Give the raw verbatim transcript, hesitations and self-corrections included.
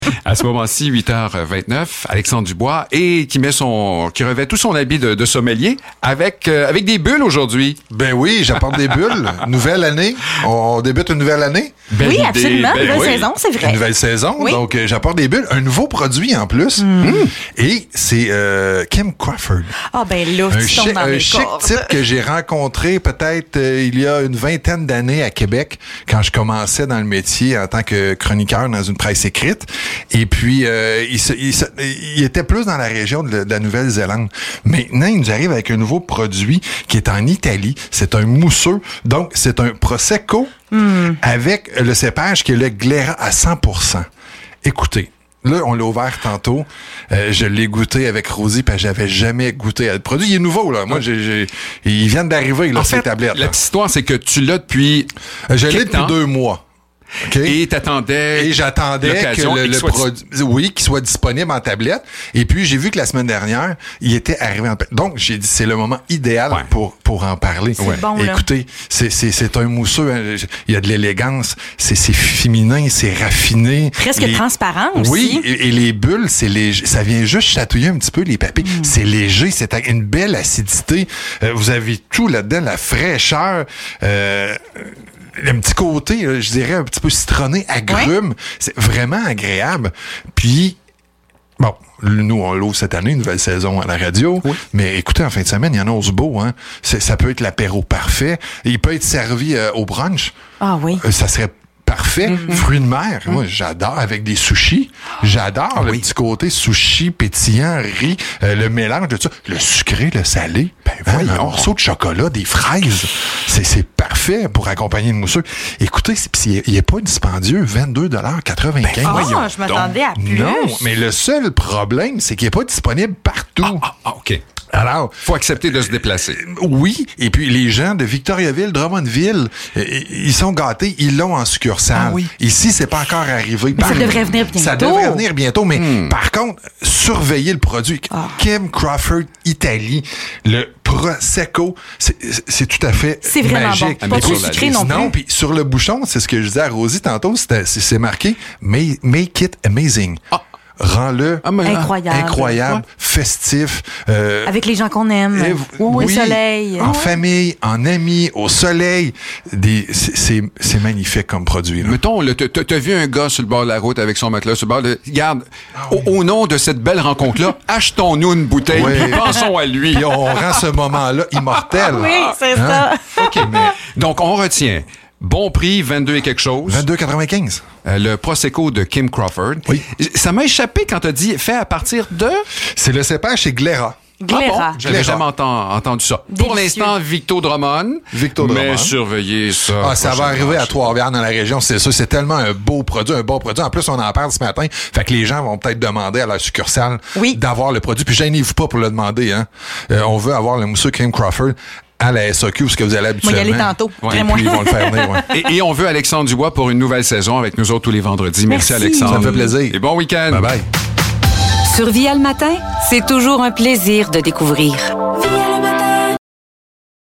À ce moment-ci, huit heures vingt-neuf, Alexandre Dubois, et qui met son, qui revêt tout son habit de, de sommelier avec, euh, avec des bulles aujourd'hui. Ben oui, j'apporte des bulles. Nouvelle année. On débute une nouvelle année. Belle oui, idée. Absolument. Ben, nouvelle oui. saison, c'est vrai. Une nouvelle saison. Oui. Donc, euh, j'apporte des bulles. Un nouveau produit en plus. Mm. Mm. Et c'est euh, Kim Crawford. Ah, ben là, un tu chic, tombes dans Un les chic cordes. type que j'ai rencontré peut-être euh, il y a une vingtaine d'années à Québec, quand je commençais dans le métier en tant que chroniqueur dans une presse écrite. Et puis, euh, il, se, il, se, il était plus dans la région de, de la Nouvelle-Zélande. Maintenant, il nous arrive avec un nouveau produit qui est en Italie. C'est un mousseux. Donc, c'est un Prosecco mm. avec le cépage qui est le Glera à cent pour cent. Écoutez, là, on l'a ouvert tantôt. Euh, je l'ai goûté avec Rosie, parce que j'avais jamais goûté à le produit. Il est nouveau, là. Moi, j'ai, j'ai, ils viennent d'arriver, là, en ces fait, tablettes. La petite histoire, c'est que tu l'as depuis... Euh, je l'ai depuis temps? deux mois. Okay. Et t'attendais et j'attendais que le, le produit, oui, qu'il soit disponible en tablette. Et puis j'ai vu que la semaine dernière, il était arrivé en donc j'ai dit c'est le moment idéal ouais. pour pour en parler. C'est ouais. bon, là. Écoutez, c'est c'est c'est un mousseux, hein, il y a de l'élégance, c'est c'est féminin, c'est raffiné, presque les, transparent aussi. Oui, et, et les bulles, c'est léger, ça vient juste chatouiller un petit peu les papilles. Mm. C'est léger, c'est une belle acidité. Euh, vous avez tout là-dedans, la fraîcheur. Euh, un petit côté, je dirais, un petit peu citronné, agrume. Ouais. C'est vraiment agréable. Puis, bon, nous, on l'ouvre cette année, une nouvelle saison à la radio. Oui. Mais écoutez, en fin de semaine, il y en a au beau, hein. C'est, ça peut être l'apéro parfait. Il peut être servi euh, au brunch. Ah oui. Euh, ça serait parfait. Mm-hmm. Fruits de mer. Mm-hmm. Moi, j'adore avec des sushis. J'adore ah, le oui. petit côté sushi, pétillant, riz, euh, le mélange de tout ça. Le sucré, le salé. Ben, hein, un morceau de chocolat, des fraises. C'est, c'est parfait pour accompagner le mousseux. Écoutez, c'est, il n'est pas dispendieux. vingt-deux dollars quatre-vingt-quinze. Ben, oh, je m'attendais à plus. Non, mais le seul problème, c'est qu'il n'est pas disponible partout. Ah, ah, ah OK. Alors, faut accepter de se déplacer. Euh, oui, et puis les gens de Victoriaville, Drummondville, euh, ils sont gâtés, ils l'ont en succursale. Ah oui. Ici, c'est pas encore arrivé. Mais ça devrait venir bientôt. Ça devrait venir bientôt, mais hmm. par contre, surveillez le produit. Ah. Kim Crawford, Italie, le Prosecco, c'est, c'est tout à fait c'est vraiment magique. Bon. Pas trop sucré non plus. Non, puis sur le bouchon, c'est ce que je disais à Rosie tantôt, c'est, c'est marqué « Make it amazing ah. ». Rends-le ah, mais, incroyable, incroyable ouais. festif. Euh, Avec les gens qu'on aime. Et, au oui, soleil. En ouais. famille, en amis, au soleil. Des, c'est, c'est, c'est magnifique comme produit. Là. Mettons, là, t'as, t'as vu un gars sur le bord de la route avec son matelas sur le bord de... Regarde, ah, oui. au, au nom de cette belle rencontre-là, achetons-nous une bouteille oui. et pensons à lui. Puis on rend ce moment-là immortel. Oui, c'est hein? ça. OK, mais... Donc, on retient... Bon prix, vingt-deux et quelque chose. vingt-deux quatre-vingt-quinze. Euh, le Prosecco de Kim Crawford. Oui. Ça m'a échappé quand t'as dit fait à partir de... C'est le cépage, c'est Glera. Glera. Ah bon? J'avais jamais entend, entendu ça. Délicieux. Pour l'instant, Victo Drummond. Victo Drummond. Mais surveillez ça. Ah, ça va arriver à Trois-Rivières dans la région, c'est ça. C'est tellement un beau produit, un bon produit. En plus, on en parle ce matin. Fait que les gens vont peut-être demander à leur succursale oui. d'avoir le produit. Puis gênez-vous pas pour le demander, hein. Euh, on veut avoir le mousseux Kim Crawford à la S A Q, ce que vous allez habituellement. Moi, y aller tantôt. Ouais, et puis, ils vont le faire venir, ouais. et, et on veut Alexandre Dubois pour une nouvelle saison avec nous autres tous les vendredis. Merci, Merci Alexandre. Ça me fait plaisir. Et bon week-end. Bye bye. Sur Via le matin, c'est toujours un plaisir de découvrir.